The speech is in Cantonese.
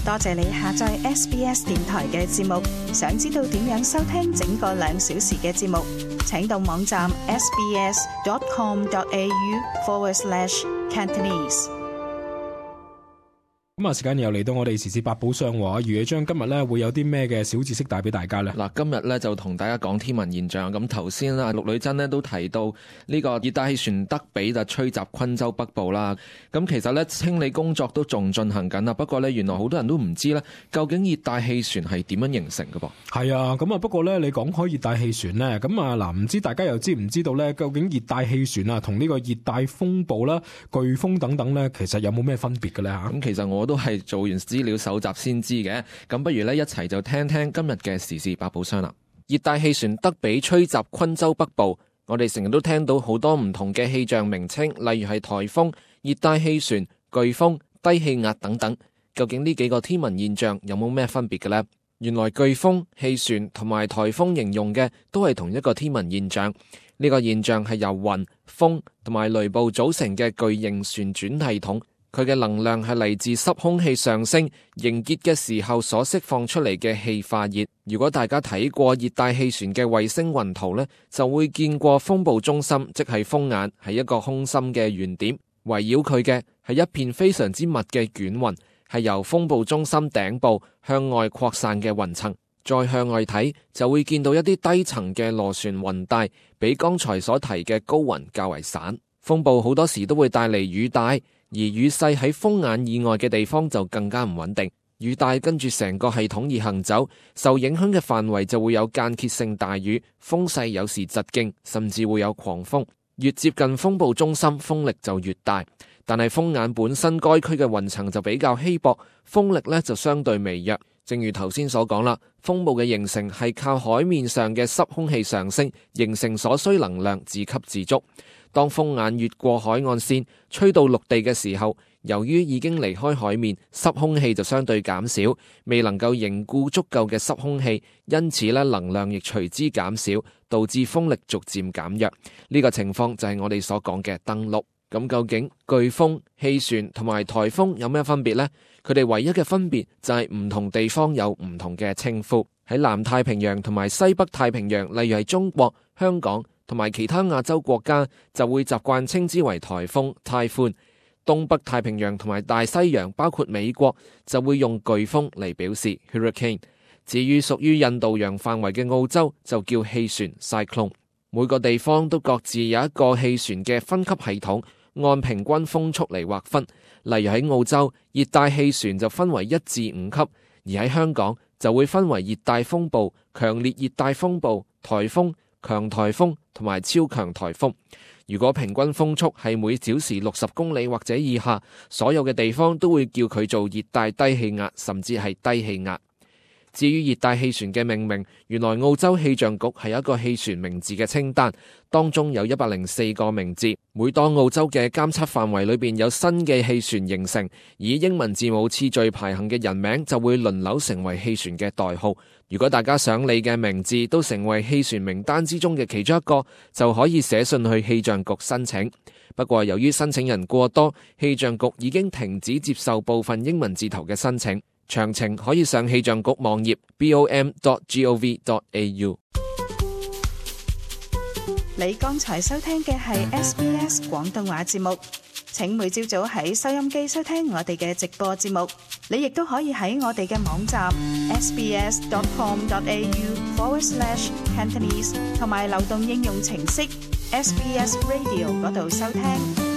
多謝你下載 SBS 電台嘅節目。想知道點樣收聽整個2小時嘅節目，請到網站 sbs.com.au/Cantonese。 咁啊，時間又嚟到我哋時事百寶箱喎。余野章今日咧會有啲咩嘅小知識帶俾大家咧？ 嗱，今日咧就同大家講天文現象。咁頭先啦，陸女真咧都提到呢個熱帶氣旋德比就吹襲昆州北部啦。咁其實咧清理工作都仲進行緊啊。不過咧原來好多人都唔知咧，究竟熱帶氣旋係點樣形成嘅噃？ 係啊，咁啊不過咧你講開熱帶氣旋咧，咁啊嗱，唔知大家又知唔知道咧？究竟熱帶氣旋啊同呢個熱帶風暴啦、颶風等等咧，其實有冇咩分別嘅咧嚇？ 咁其實我都係做完資料搜集先知嘅，咁不如呢一齊就聽聽今日嘅時事百寶箱啦。熱帶氣旋德比吹襲昆州北部，我哋成日都聽到好多唔同嘅氣象名稱，例如係颱風、熱帶氣旋、颶風、低氣壓等等。究竟呢幾個天文現象有冇咩分別嘅呢？原來颶風、氣旋同埋颱風形容嘅都係同一個天文現象。呢個現象係由雲、風同埋雷暴組成嘅巨型旋轉系統。佢嘅能量係嚟自濕空氣上升凝結嘅時候所釋放出嚟嘅氣化熱。如果大家睇過熱帶氣旋嘅衛星雲圖呢，就會見過風暴中心，即係風眼，係一個空心嘅圓點，圍繞佢嘅係一片非常之密嘅捲雲，係由風暴中心頂部向外擴散嘅雲層。再向外睇，就會見到一啲低層嘅螺旋雲帶，比剛才所提嘅高雲較為散。風暴好多時都會帶嚟雨帶，而雨勢喺風眼以外嘅地方就更加唔穩定。雨帶跟住成個系統而行走，受影響嘅範圍就會有間歇性大雨，風勢有時疾勁，甚至會有狂風。越接近風暴中心，風力就越大。但係風眼本身該區嘅雲層就比較稀薄，風力呢就相對微弱。正如頭先所講啦，風暴嘅形成係靠海面上嘅濕空氣上升，形成所需能量自給自足。當風眼越過海岸線，吹到陸地嘅時候，由於已經離開海面，濕空氣就相對減少，未能夠凝固足夠嘅濕空氣，因此能量亦隨之減少，導致風力逐漸減弱。呢個情況就係我哋所講嘅登陸。咁究竟颶風、氣旋同埋颱風有咩分別呢？佢哋唯一嘅分別就係唔同地方有唔同嘅稱呼。喺南太平洋同埋西北太平洋，例如係中國、香港同埋其他亞洲國家，就會習慣稱之為颱風 Typhoon。東北太平洋同埋大西洋，包括美國，就會用颶風嚟表示 Hurricane。至於屬於印度洋範圍嘅澳洲，就叫氣旋 Cyclone。每個地方都各自有一個氣旋嘅分級系統，按平均風速嚟劃分。例如喺澳洲，熱帶氣旋就分為1至5級，而喺香港就會分為熱帶風暴、強烈熱帶風暴、颱風、強颱風同埋超強颱風。如果平均風速係每小時60公里或者以下，所有嘅地方都會叫佢做熱帶低氣壓，甚至係低氣壓。至於熱帶氣旋嘅命名，原來澳洲氣象局係有一個氣旋名字嘅清單，當中有104個名字。每當澳洲嘅監測範圍裏邊有新嘅氣旋形成，以英文字母次序排行嘅人名就會輪流成為氣旋嘅代號。如果大家想你嘅名字都成為氣旋名單之中嘅其中一個，就可以寫信去氣象局申請。不過由於申請人過多，氣象局已經停止接受部分英文字頭嘅申請。詳情可以上氣象局網頁 bom.gov.au。 你剛才收聽嘅係 SBS 廣東話節目，請每朝早喺收音機收聽我哋嘅直播節目。你亦都可以喺我哋嘅網站 sbs.com.au/Cantonese 同埋流動應用程式 SBS Radio 嗰度收聽。